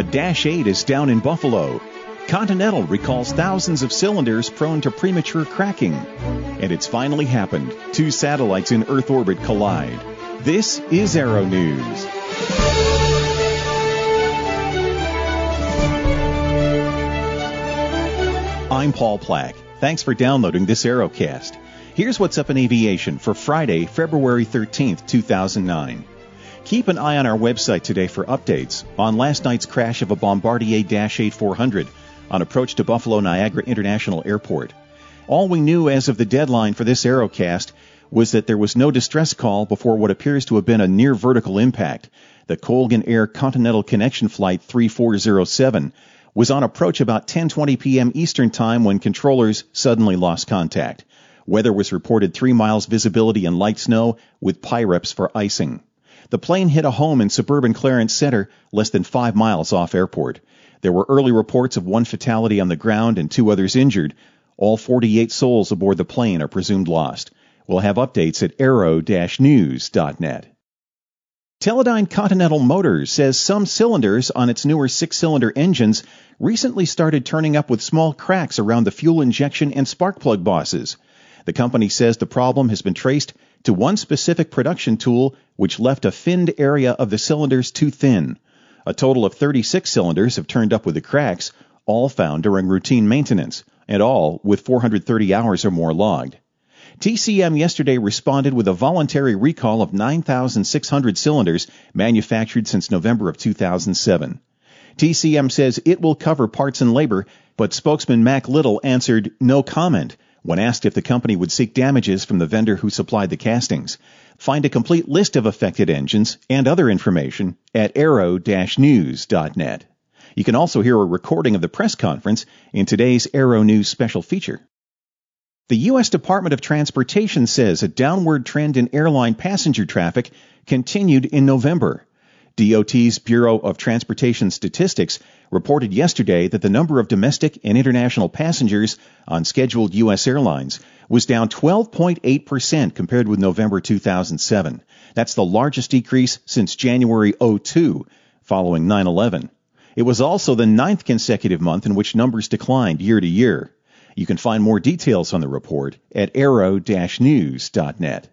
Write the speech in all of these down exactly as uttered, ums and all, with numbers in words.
Dash eight is down in Buffalo. Continental recalls thousands of cylinders prone to premature cracking. And it's finally happened. Two satellites in Earth orbit collide. This is Aero News. I'm Paul Plack. Thanks for downloading this Aerocast. Here's what's up in aviation for Friday, February thirteenth, two thousand nine. Keep an eye on our website today for updates on last night's crash of a Bombardier Dash eight four hundred on approach to Buffalo Niagara International Airport. All we knew as of the deadline for this Aerocast was that there was no distress call before what appears to have been a near vertical impact. The Colgan Air Continental Connection Flight three four zero seven was on approach about ten twenty p.m. Eastern Time when controllers suddenly lost contact. Weather was reported three miles visibility and light snow with Pyreps for icing. The plane hit a home in suburban Clarence Center, less than five miles off airport. There were early reports of one fatality on the ground and two others injured. All forty-eight souls aboard the plane are presumed lost. We'll have updates at aero dash news dot net. Teledyne Continental Motors says some cylinders on its newer six-cylinder engines recently started turning up with small cracks around the fuel injection and spark plug bosses. The company says the problem has been traced to one specific production tool which left a finned area of the cylinders too thin. A total of thirty-six cylinders have turned up with the cracks, all found during routine maintenance, and all with four hundred thirty hours or more logged. T C M yesterday responded with a voluntary recall of nine thousand six hundred cylinders manufactured since November of two thousand seven. T C M says it will cover parts and labor, but spokesman Mac Little answered no comment when asked if the company would seek damages from the vendor who supplied the castings. Find a complete list of affected engines and other information at aero dash news dot net. You can also hear a recording of the press conference in today's Aero News special feature. The U S Department of Transportation says a downward trend in airline passenger traffic continued in November. D O T's Bureau of Transportation Statistics reported yesterday that the number of domestic and international passengers on scheduled U S airlines was down twelve point eight percent compared with November two thousand seven. That's the largest decrease since January oh two, following nine eleven. It was also the ninth consecutive month in which numbers declined year to year. You can find more details on the report at aero dash news dot net.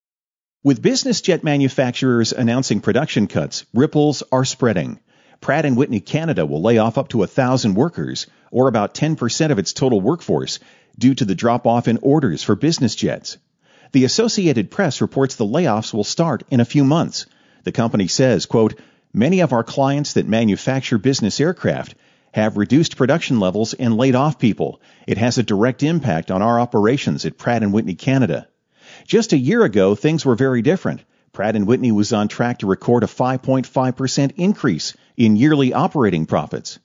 With business jet manufacturers announcing production cuts, ripples are spreading. Pratt and Whitney Canada will lay off up to one thousand workers, or about ten percent of its total workforce, due to the drop-off in orders for business jets. The Associated Press reports the layoffs will start in a few months. The company says, quote, "Many of our clients that manufacture business aircraft have reduced production levels and laid off people. It has a direct impact on our operations at Pratt and Whitney Canada." Just a year ago, things were very different. Pratt and Whitney was on track to record a five point five percent increase in yearly operating profits.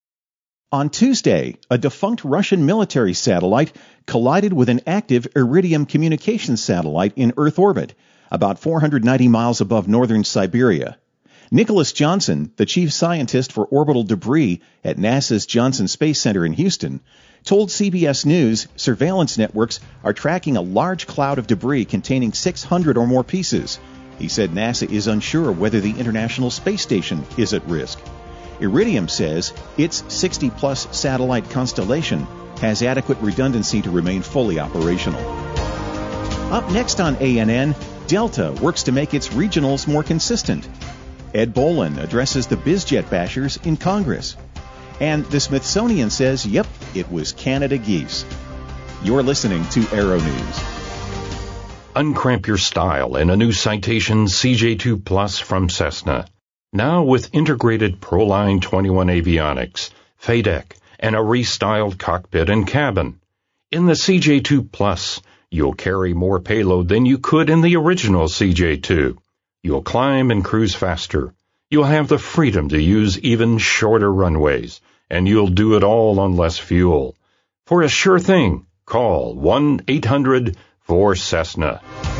On Tuesday, a defunct Russian military satellite collided with an active Iridium communications satellite in Earth orbit, about four hundred ninety miles above northern Siberia. Nicholas Johnson, the chief scientist for orbital debris at NASA's Johnson Space Center in Houston, told C B S News surveillance networks are tracking a large cloud of debris containing six hundred or more pieces. He said NASA is unsure whether the International Space Station is at risk. Iridium says its sixty-plus satellite constellation has adequate redundancy to remain fully operational. Up next on A N N, Delta works to make its regionals more consistent. Ed Bolin addresses the BizJet bashers in Congress. And the Smithsonian says, yep, it was Canada geese. You're listening to Aero News. Uncramp your style in a new Citation C J two Plus from Cessna. Now with integrated Proline twenty-one avionics, F A D E C, and a restyled cockpit and cabin. In the C J two Plus, you'll carry more payload than you could in the original C J two. You'll climb and cruise faster. You'll have the freedom to use even shorter runways, and you'll do it all on less fuel. For a sure thing, call one eight hundred four Cessna.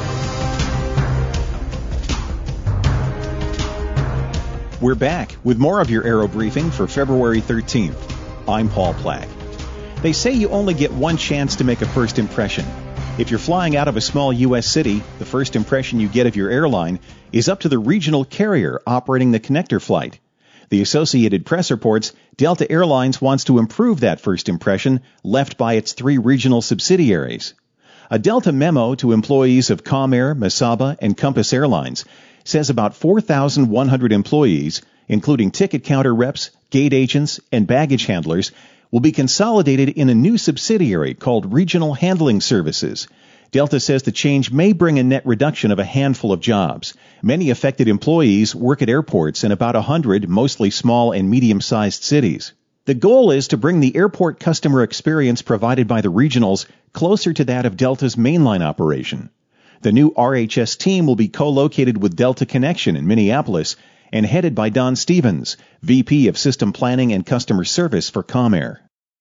We're back with more of your Aero Briefing for February thirteenth. I'm Paul Plack. They say you only get one chance to make a first impression. If you're flying out of a small U S city, the first impression you get of your airline is up to the regional carrier operating the connector flight. The Associated Press reports Delta Airlines wants to improve that first impression left by its three regional subsidiaries. A Delta memo to employees of Comair, Mesaba, and Compass Airlines says about four thousand one hundred employees, including ticket counter reps, gate agents, and baggage handlers, will be consolidated in a new subsidiary called Regional Handling Services. Delta says the change may bring a net reduction of a handful of jobs. Many affected employees work at airports in about one hundred, mostly small and medium-sized cities. The goal is to bring the airport customer experience provided by the regionals closer to that of Delta's mainline operation. The new R H S team will be co-located with Delta Connection in Minneapolis and headed by Don Stevens, V P of System Planning and Customer Service for Comair.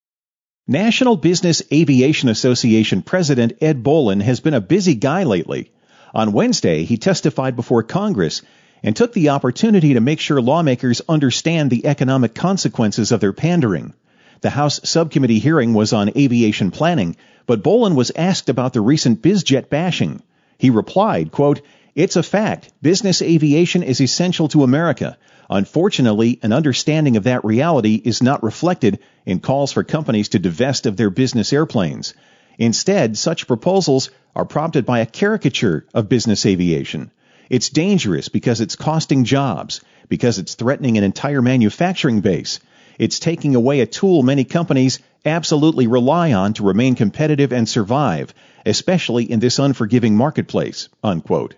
National Business Aviation Association President Ed Bolin has been a busy guy lately. On Wednesday, he testified before Congress and took the opportunity to make sure lawmakers understand the economic consequences of their pandering. The House subcommittee hearing was on aviation planning, but Bolin was asked about the recent BizJet bashing. He replied, quote, "It's a fact. Business aviation is essential to America. Unfortunately, an understanding of that reality is not reflected in calls for companies to divest of their business airplanes. Instead, such proposals are prompted by a caricature of business aviation. It's dangerous because it's costing jobs, because it's threatening an entire manufacturing base. It's taking away a tool many companies absolutely rely on to remain competitive and survive, especially in this unforgiving marketplace," unquote.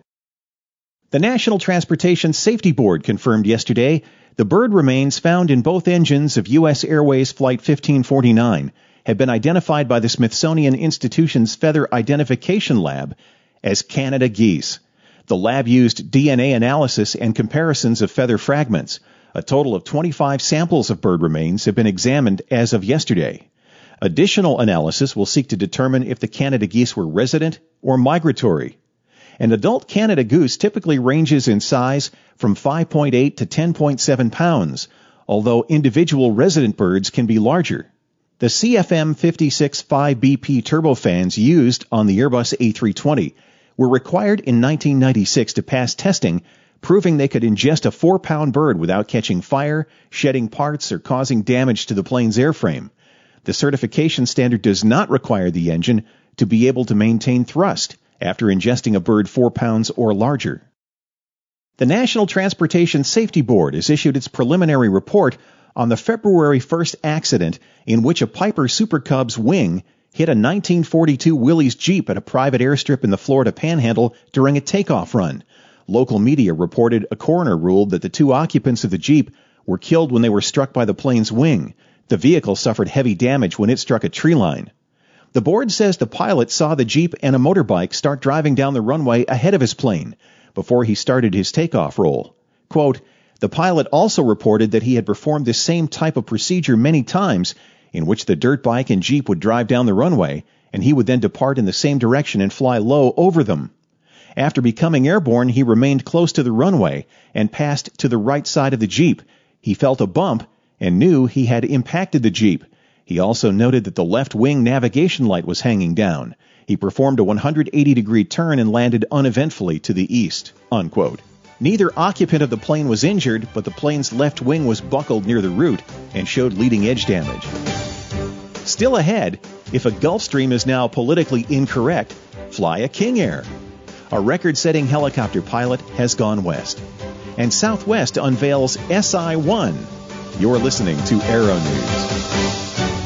The National Transportation Safety Board confirmed yesterday the bird remains found in both engines of U S Airways Flight fifteen forty-nine have been identified by the Smithsonian Institution's Feather Identification Lab as Canada geese. The lab used D N A analysis and comparisons of feather fragments. A total of twenty-five samples of bird remains have been examined as of yesterday. Additional analysis will seek to determine if the Canada geese were resident or migratory. An adult Canada goose typically ranges in size from five point eight to ten point seven pounds, although individual resident birds can be larger. The C F M fifty-six five B P turbofans used on the Airbus A three twenty were required in nineteen ninety-six to pass testing, proving they could ingest a four-pound bird without catching fire, shedding parts, or causing damage to the plane's airframe. The certification standard does not require the engine to be able to maintain thrust after ingesting a bird four pounds or larger. The National Transportation Safety Board has issued its preliminary report on the February first accident in which a Piper Super Cub's wing hit a nineteen forty-two Willys Jeep at a private airstrip in the Florida Panhandle during a takeoff run. Local media reported a coroner ruled that the two occupants of the Jeep were killed when they were struck by the plane's wing. The vehicle suffered heavy damage when it struck a tree line. The board says the pilot saw the Jeep and a motorbike start driving down the runway ahead of his plane before he started his takeoff roll. Quote, "The pilot also reported that he had performed this same type of procedure many times, in which the dirt bike and Jeep would drive down the runway, and he would then depart in the same direction and fly low over them. After becoming airborne, he remained close to the runway and passed to the right side of the Jeep. He felt a bump and knew he had impacted the Jeep. He also noted that the left wing navigation light was hanging down. He performed a one hundred eighty degree turn and landed uneventfully to the east," unquote. Neither occupant of the plane was injured, but the plane's left wing was buckled near the root and showed leading edge damage. Still ahead, if a Gulfstream is now politically incorrect, fly a King Air. A record-setting helicopter pilot has gone west. And Southwest unveils S I one. You're listening to Aero News.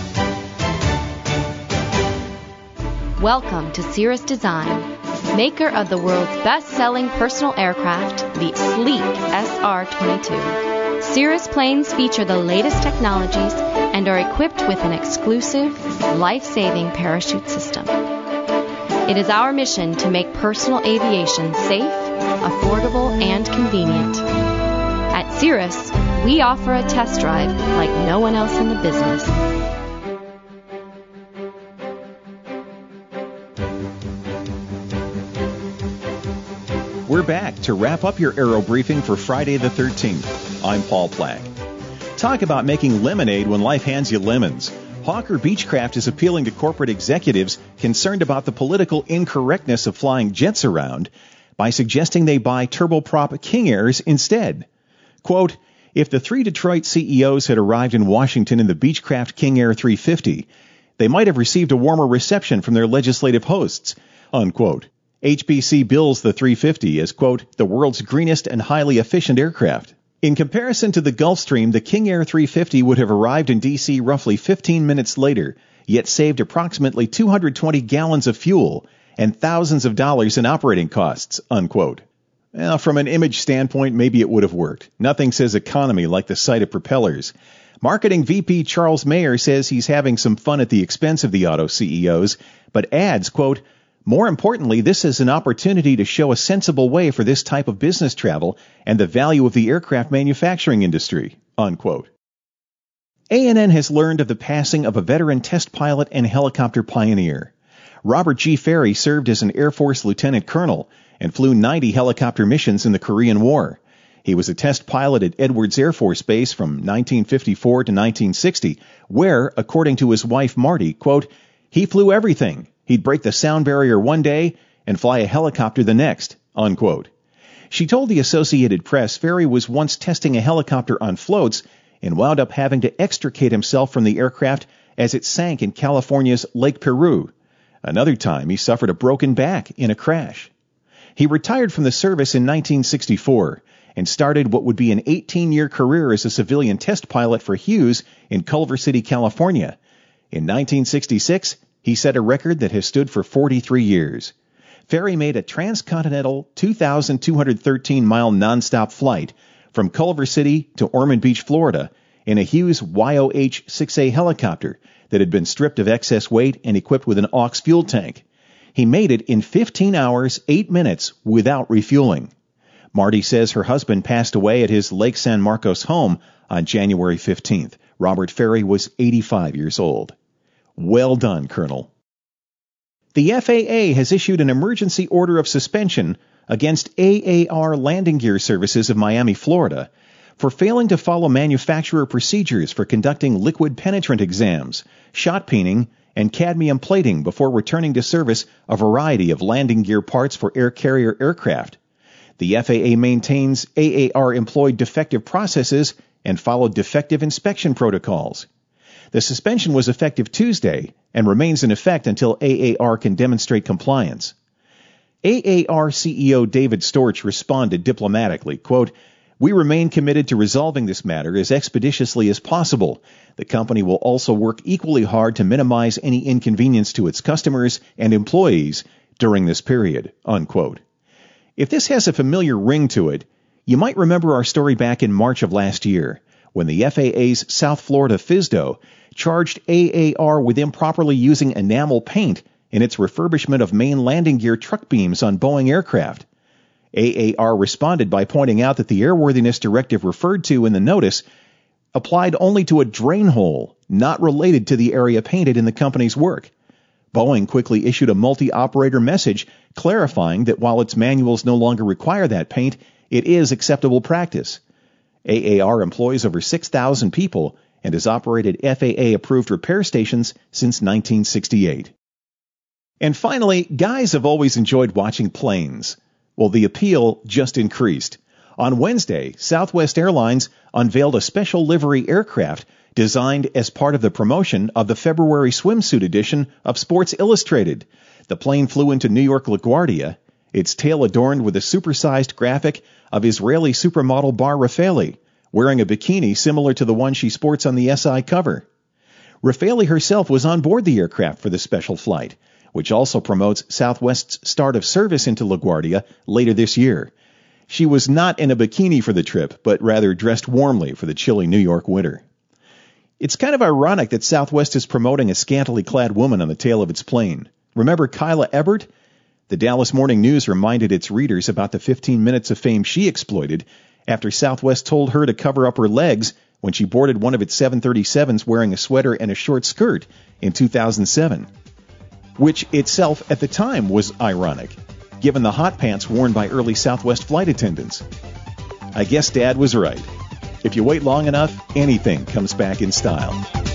Welcome to Cirrus Design, maker of the world's best-selling personal aircraft, the sleek S R twenty-two. Cirrus planes feature the latest technologies and are equipped with an exclusive, life-saving parachute system. It is our mission to make personal aviation safe, affordable, and convenient. At Cirrus, we offer a test drive like no one else in the business. We're back to wrap up your Aero Briefing for Friday the thirteenth. I'm Paul Plack. Talk about making lemonade when life hands you lemons. Hawker Beechcraft is appealing to corporate executives concerned about the political incorrectness of flying jets around by suggesting they buy turboprop King Airs instead. Quote, If the three Detroit C E Os had arrived in Washington in the Beechcraft King Air three fifty, they might have received a warmer reception from their legislative hosts, unquote. H B C bills the three fifty as, quote, the world's greenest and highly efficient aircraft. In comparison to the Gulfstream, the King Air three fifty would have arrived in D C roughly fifteen minutes later, yet saved approximately two hundred twenty gallons of fuel and thousands of dollars in operating costs, unquote. Well, from an image standpoint, maybe it would have worked. Nothing says economy like the sight of propellers. Marketing V P Charles Mayer says he's having some fun at the expense of the auto C E Os, but adds, quote, more importantly, this is an opportunity to show a sensible way for this type of business travel and the value of the aircraft manufacturing industry, unquote. A and N has learned of the passing of a veteran test pilot and helicopter pioneer. Robert G. Ferry served as an Air Force lieutenant colonel and flew ninety helicopter missions in the Korean War. He was a test pilot at Edwards Air Force Base from nineteen fifty-four to nineteen sixty, where, according to his wife Marty, quote, he flew everything. He'd break the sound barrier one day and fly a helicopter the next, unquote. She told the Associated Press Ferry was once testing a helicopter on floats and wound up having to extricate himself from the aircraft as it sank in California's Lake Peru. Another time, he suffered a broken back in a crash. He retired from the service in nineteen sixty-four and started what would be an eighteen-year career as a civilian test pilot for Hughes in Culver City, California. In nineteen sixty-six, he set a record that has stood for forty-three years. Ferry made a transcontinental two thousand two hundred thirteen mile nonstop flight from Culver City to Ormond Beach, Florida, in a Hughes Y O H six A helicopter that had been stripped of excess weight and equipped with an aux fuel tank. He made it in fifteen hours, eight minutes without refueling. Marty says her husband passed away at his Lake San Marcos home on January fifteenth. Robert Ferry was eighty-five years old. Well done, Colonel. The F A A has issued an emergency order of suspension against A A R Landing Gear Services of Miami, Florida, for failing to follow manufacturer procedures for conducting liquid penetrant exams, shot peening, and cadmium plating before returning to service a variety of landing gear parts for air carrier aircraft. The F A A maintains A A R employed defective processes and followed defective inspection protocols. The suspension was effective Tuesday and remains in effect until A A R can demonstrate compliance. A A R C E O David Storch responded diplomatically, quote, we remain committed to resolving this matter as expeditiously as possible. The company will also work equally hard to minimize any inconvenience to its customers and employees during this period, unquote. If this has a familiar ring to it, you might remember our story back in March of last year, when the F A A's South Florida F S D O charged A A R with improperly using enamel paint in its refurbishment of main landing gear truck beams on Boeing aircraft. A A R responded by pointing out that the airworthiness directive referred to in the notice applied only to a drain hole, not related to the area painted in the company's work. Boeing quickly issued a multi-operator message clarifying that while its manuals no longer require that paint, it is acceptable practice. A A R employs over six thousand people and has operated F A A-approved repair stations since nineteen sixty-eight. And finally, guys have always enjoyed watching planes. Well, the appeal just increased. On Wednesday, Southwest Airlines unveiled a special livery aircraft designed as part of the promotion of the February swimsuit edition of Sports Illustrated. The plane flew into New York LaGuardia, its tail adorned with a supersized graphic of Israeli supermodel Bar Rafaeli, wearing a bikini similar to the one she sports on the S I cover. Rafaeli herself was on board the aircraft for the special flight, which also promotes Southwest's start of service into LaGuardia later this year. She was not in a bikini for the trip, but rather dressed warmly for the chilly New York winter. It's kind of ironic that Southwest is promoting a scantily clad woman on the tail of its plane. Remember Kyla Ebert? The Dallas Morning News reminded its readers about the fifteen minutes of fame she exploited after Southwest told her to cover up her legs when she boarded one of its seven thirty-sevens wearing a sweater and a short skirt in two thousand seven. Which itself at the time was ironic, given the hot pants worn by early Southwest flight attendants. I guess Dad was right. If you wait long enough, anything comes back in style.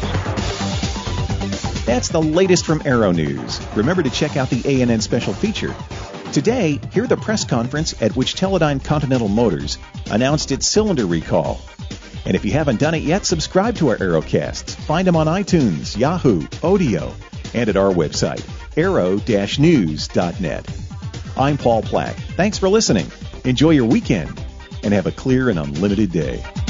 That's the latest from Aero News. Remember to check out the A and N special feature. Today, hear the press conference at which Teledyne Continental Motors announced its cylinder recall. And if you haven't done it yet, subscribe to our Aerocasts. Find them on iTunes, Yahoo, Odeo, and at our website, aero dash news dot net. I'm Paul Plack. Thanks for listening. Enjoy your weekend and have a clear and unlimited day.